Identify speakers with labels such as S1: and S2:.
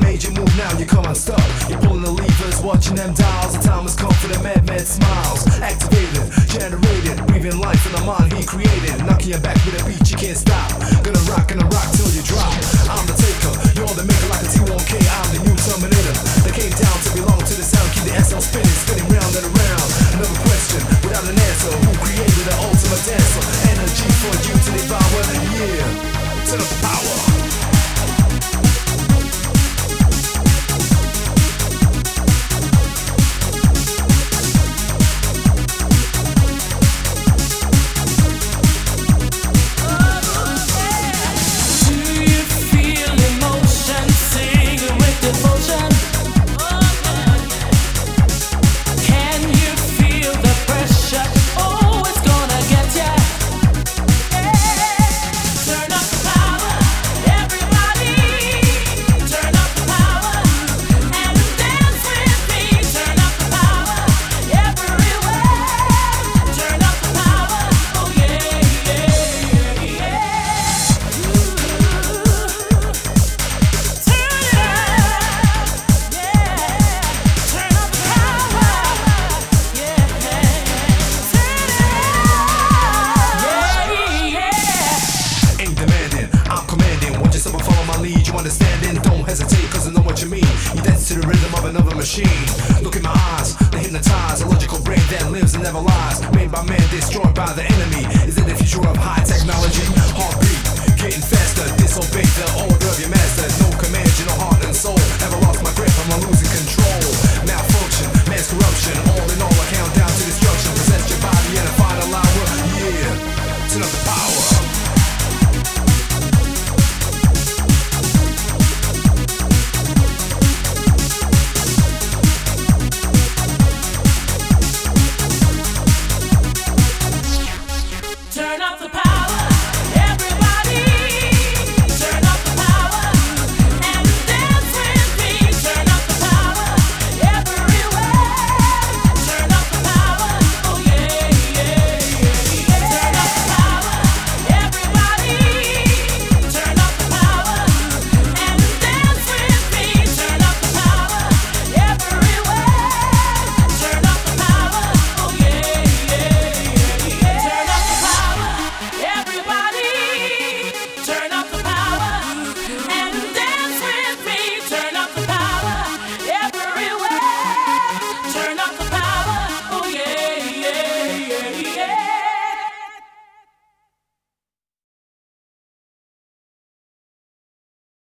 S1: major move now, you come unstuck. You're pulling the levers, watching them dials. The time has come for the mad smiles. Activated, generated, breathing life in the mind he created. Knocking your back with a beat you can't stop. Gonna rock till you drop. I'm the taker, you're the maker like a T1K. I'm the new Terminator that came down to belong to the sound. Keep the SL spinning round and around. Another question without an answer. Who created the ultimate dancer? Energy for you to devour. Yeah, to the power. You understanding? Don't hesitate, cause I know what you mean. You dance to the rhythm of another machine. Look in my eyes, they hypnotize. A logical brain that lives and never lies. Made by man, destroyed by the enemy. Is it the future of high technology? Heartbeat, getting faster. Disobey the order of your master. No command, you know heart and soul.